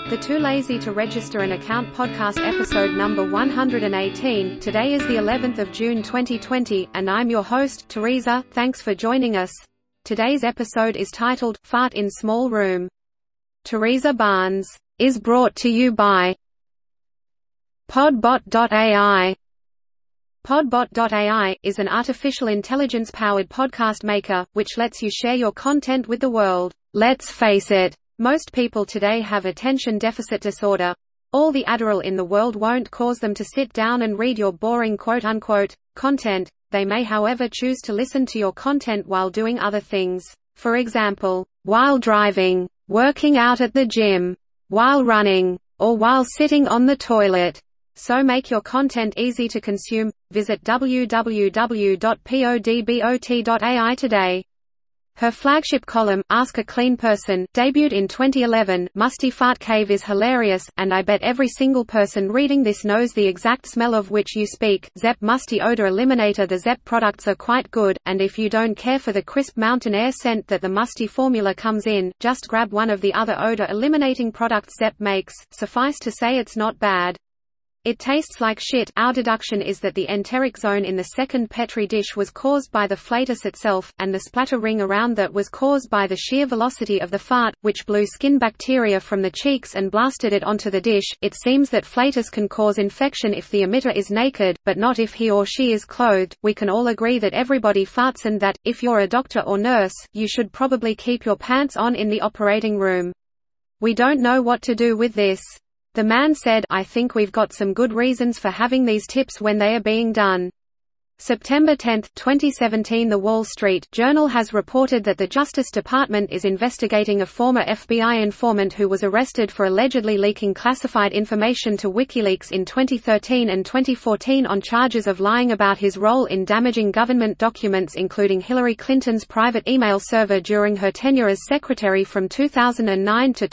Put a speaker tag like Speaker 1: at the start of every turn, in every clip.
Speaker 1: The Too Lazy to Register an Account podcast episode number 118. Today is the 11th of June 2020, and I'm your host, Teresa. Thanks for joining us. Today's episode is titled, Fart in Small Room. Teresa Barnes. Is brought to you by Podbot.ai. Podbot.ai is an artificial intelligence-powered podcast maker, which lets you share your content with the world. Let's face it. Most people today have attention deficit disorder. All the Adderall in the world won't cause them to sit down and read your boring quote-unquote content. They may however choose to listen to your content while doing other things. For example, while driving, working out at the gym, while running, or while sitting on the toilet. So make your content easy to consume. Visit www.podbot.ai today. Her flagship column, Ask a Clean Person, debuted in 2011. Musty Fart Cave is hilarious, and I bet every single person reading this knows the exact smell of which you speak. Zep Musty Odor Eliminator. The Zep products are quite good, and if you don't care for the crisp mountain air scent that the Musty formula comes in, just grab one of the other odor eliminating products Zep makes. Suffice to say it's not bad. It tastes like shit. Our deduction is that the enteric zone in the second Petri dish was caused by the flatus itself, and the splatter ring around that was caused by the sheer velocity of the fart, which blew skin bacteria from the cheeks and blasted it onto the dish. It seems that flatus can cause infection if the emitter is naked, but not if he or she is clothed. We can all agree that everybody farts and that, if you're a doctor or nurse, you should probably keep your pants on in the operating room. We don't know what to do with this. The man said, I think we've got some good reasons for having these tips when they are being done. September 10, 2017. The Wall Street Journal has reported that the Justice Department is investigating a former FBI informant who was arrested for allegedly leaking classified information to WikiLeaks in 2013 and 2014 on charges of lying about his role in damaging government documents, including Hillary Clinton's private email server during her tenure as secretary from 2009 to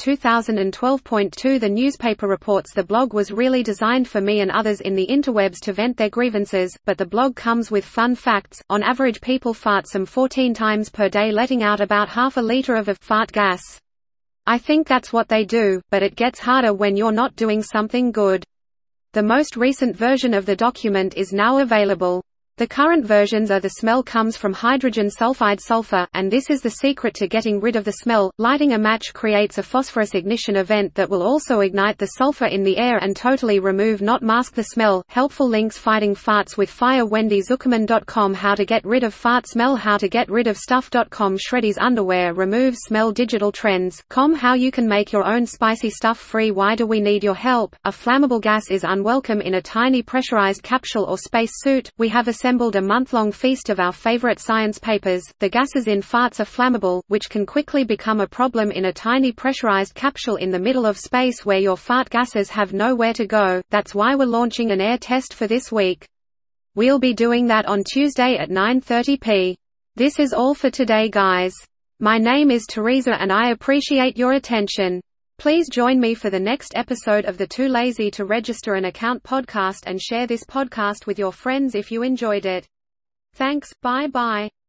Speaker 1: 2012.2. The newspaper reports the blog was really designed for me and others in the interwebs to vent their grievances, but the blog comes with fun facts. On average, people fart some 14 times per day, letting out about half a liter of fart gas. I think that's what they do, but it gets harder when you're not doing something good. The most recent version of the document is now available. The current versions are the smell comes from hydrogen sulfide sulfur, and this is the secret to getting rid of the smell. Lighting a match creates a phosphorus ignition event that will also ignite the sulfur in the air and totally remove not mask the smell. Helpful links: Fighting Farts with Fire, WendyZuckerman.com, How to Get Rid of Fart Smell, How to Get Rid of Stuff.com, Shreddies Underwear Removes Smell, Digital Trends.com, How you can make your own spicy stuff free, Why do we need your help? A flammable gas is unwelcome in a tiny pressurized capsule or space suit. We have assembled a month-long feast of our favorite science papers. The gases in farts are flammable, which can quickly become a problem in a tiny pressurized capsule in the middle of space where your fart gases have nowhere to go. That's why we're launching an air test for this week. We'll be doing that on Tuesday at 9:30 p.m. This is all for today, guys. My name is Teresa and I appreciate your attention. Please join me for the next episode of the Too Lazy to Register an Account podcast and share this podcast with your friends if you enjoyed it. Thanks, bye-bye.